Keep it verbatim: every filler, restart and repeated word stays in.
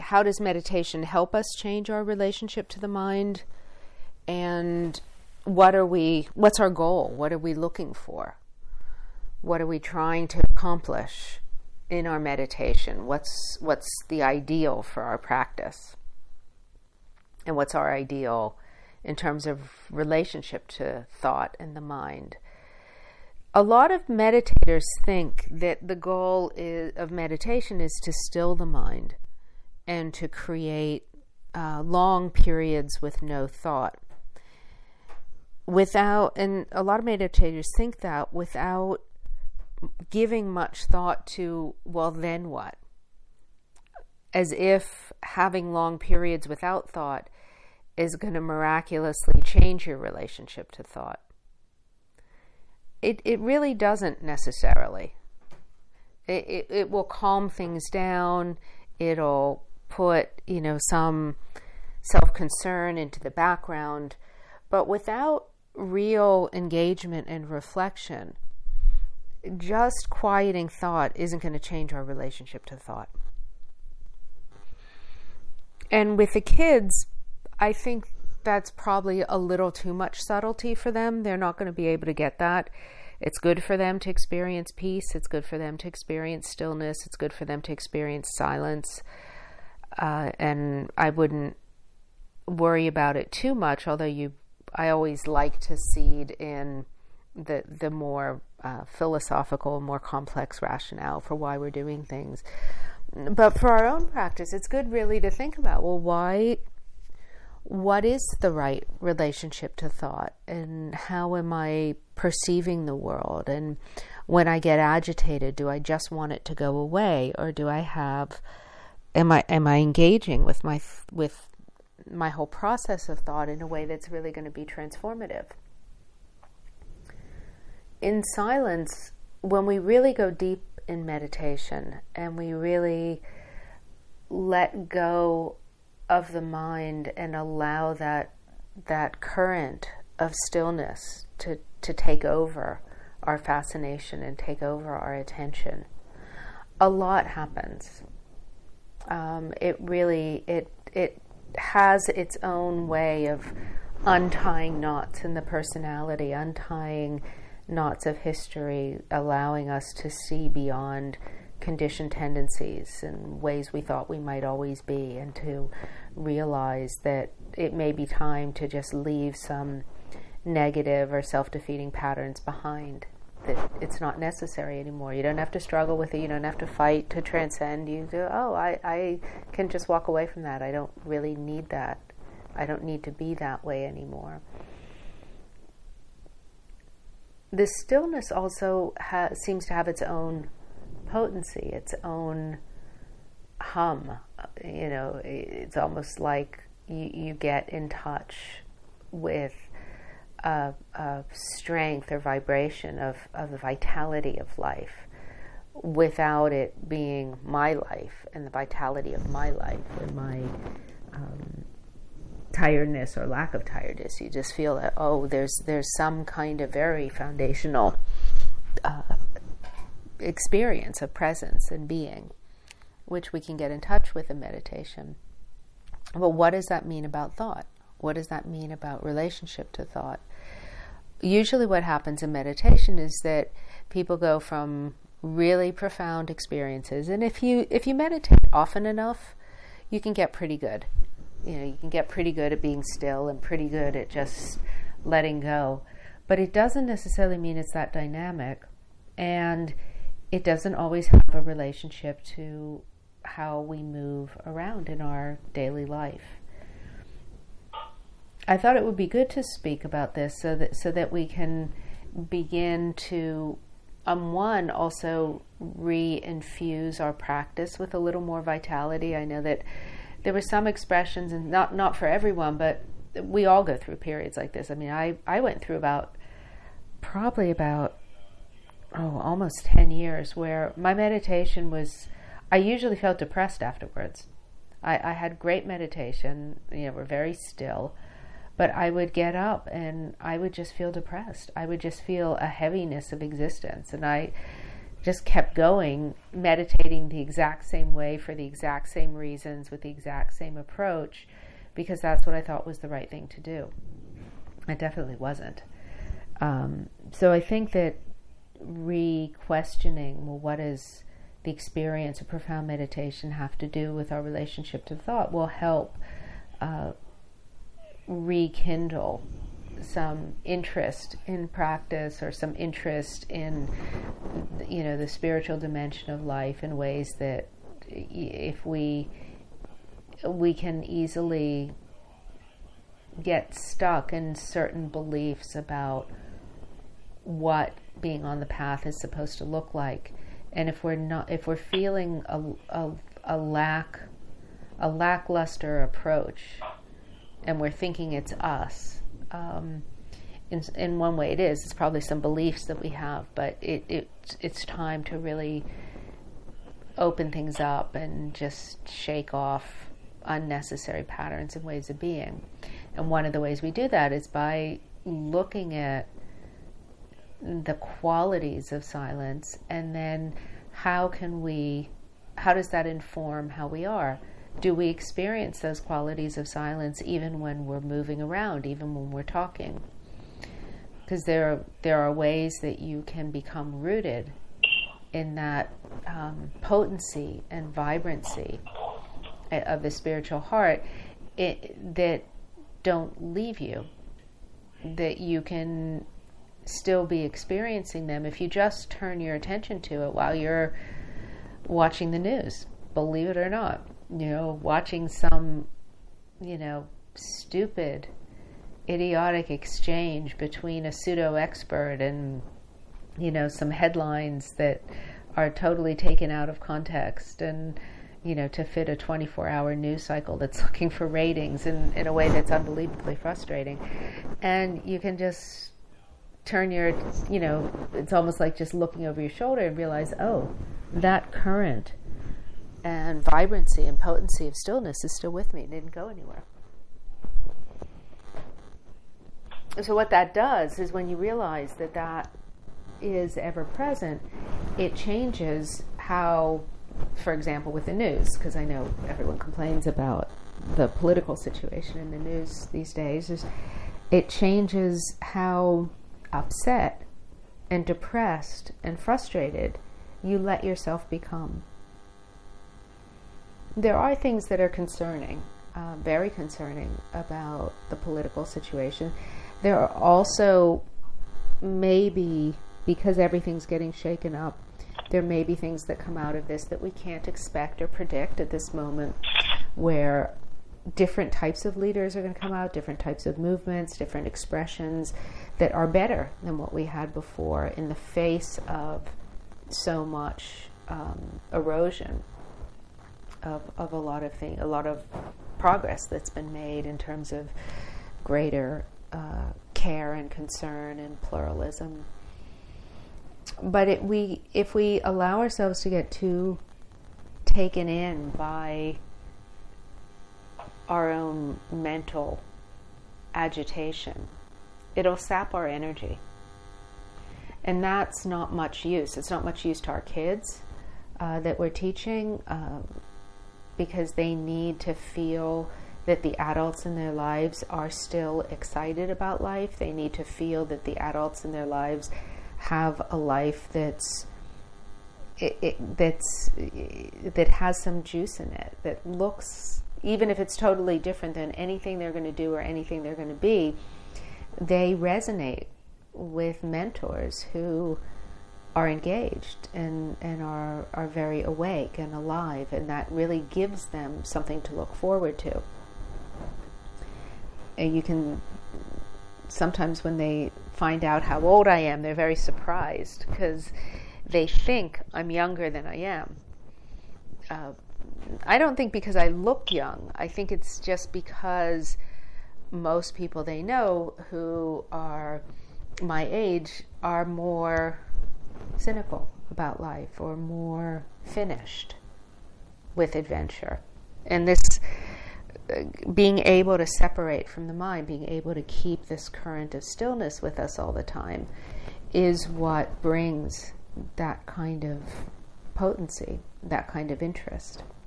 how does meditation help us change our relationship to the mind? And what are we, what's our goal? What are we looking for? What are we trying to accomplish in our meditation? What's what's the ideal for our practice? And what's our ideal in terms of relationship to thought and the mind? A lot of meditators think that the goal is, of meditation is to still the mind and to create uh, long periods with no thought. Without, and a lot of meditators think that without giving much thought to, well, then what? As if having long periods without thought is going to miraculously change your relationship to thought. It it really doesn't necessarily. It, it it will calm things down. It'll put, you know, some self-concern into the background, but without real engagement and reflection, just quieting thought isn't going to change our relationship to thought. And with the kids, I think that's probably a little too much subtlety for them. They're not going to be able to get that. It's good for them to experience peace. It's good for them to experience stillness. It's good for them to experience silence. Uh, and I wouldn't worry about it too much, although you, I always like to seed in the the more uh, philosophical, more complex rationale for why we're doing things. But for our own practice, it's good really to think about, well, why, what is the right relationship to thought, and how am I perceiving the world? And when I get agitated, do I just want it to go away, or do I have, am I am I engaging with my with my whole process of thought in a way that's really going to be transformative? In silence, when we really go deep in meditation and we really let go of the mind and allow that that current of stillness to, to take over our fascination and take over our attention, a lot happens. Um, it really, it it has its own way of untying knots in the personality, untying knots of history, allowing us to see beyond conditioned tendencies and ways we thought we might always be, and to realize that it may be time to just leave some negative or self-defeating patterns behind, that it's not necessary anymore. You don't have to struggle with it. You don't have to fight to transcend. You go, oh, I, I can just walk away from that. I don't really need that. I don't need to be that way anymore. The stillness also ha- seems to have its own potency, its own hum. You know, it's almost like you, you get in touch with a, a strength or vibration of, of the vitality of life, without it being my life and the vitality of my life and my um, tiredness or lack of tiredness. You just feel that, oh, there's there's some kind of very foundational uh, experience of presence and being, which we can get in touch with in meditation. But what does that mean about thought? What does that mean about relationship to thought? Usually what happens in meditation is that people go from really profound experiences, and if you if you meditate often enough, you can get pretty good. You know, you can get pretty good at being still and pretty good at just letting go. But it doesn't necessarily mean it's that dynamic, and it doesn't always have a relationship to how we move around in our daily life. I thought it would be good to speak about this so that so that we can begin to, um, one, also re-infuse our practice with a little more vitality. I know that there were some expressions, and not not for everyone, but we all go through periods like this. I mean, I, I went through about, probably about, oh, almost ten years where my meditation was, I usually felt depressed afterwards. I, I had great meditation, you know, we're very still, but I would get up and I would just feel depressed. I would just feel a heaviness of existence, and I just kept going, meditating the exact same way for the exact same reasons with the exact same approach, because that's what I thought was the right thing to do. It definitely wasn't. Um, so I think that re-questioning, well, what does the experience of profound meditation have to do with our relationship to thought, will help uh, rekindle some interest in practice, or some interest in, you know, the spiritual dimension of life in ways that if we we can easily get stuck in certain beliefs about what being on the path is supposed to look like, and if we're not, if we're feeling a, a, a lack, a lackluster approach, and we're thinking it's us. Um, in, in one way it is, it's probably some beliefs that we have, but it, it it's time to really open things up and just shake off unnecessary patterns and ways of being. And one of the ways we do that is by looking at the qualities of silence, and then how can we, how does that inform how we are? Do we experience those qualities of silence even when we're moving around, even when we're talking? Because there are, there are ways that you can become rooted in that um, potency and vibrancy of the spiritual heart it, that don't leave you, that you can still be experiencing them if you just turn your attention to it while you're watching the news, believe it or not. You know, watching some, you know, stupid, idiotic exchange between a pseudo-expert and, you know, some headlines that are totally taken out of context, and, you know, to fit a twenty-four hour news cycle that's looking for ratings in, in a way that's unbelievably frustrating. And you can just turn your, you know, it's almost like just looking over your shoulder and realize, oh, that current and vibrancy and potency of stillness is still with me. It didn't go anywhere. So what that does is, when you realize that that is ever present, it changes how, for example, with the news, because I know everyone complains about the political situation in the news these days, is it changes how upset and depressed and frustrated you let yourself become. There are things that are concerning, uh, very concerning about the political situation. There are also, maybe, because everything's getting shaken up, there may be things that come out of this that we can't expect or predict at this moment, where different types of leaders are going to come out, different types of movements, different expressions that are better than what we had before in the face of so much um, erosion of, of a lot of things, a lot of progress that's been made in terms of greater uh, care and concern and pluralism. But it, we, if we allow ourselves to get too taken in by our own mental agitation, it'll sap our energy. And that's not much use. It's not much use to our kids uh, that we're teaching, uh, because they need to feel that the adults in their lives are still excited about life. They need to feel that the adults in their lives have a life that's it, it, that's that has some juice in it, that looks, even if it's totally different than anything they're going to do or anything they're going to be, they resonate with mentors who are engaged and, and are, are very awake and alive, and that really gives them something to look forward to. And you can, sometimes when they find out how old I am, they're very surprised, because they think I'm younger than I am. Uh, I don't think because I look young. I think it's just because most people they know who are my age are more cynical about life, or more finished with adventure. And this, uh, being able to separate from the mind, being able to keep this current of stillness with us all the time, is what brings that kind of potency, that kind of interest.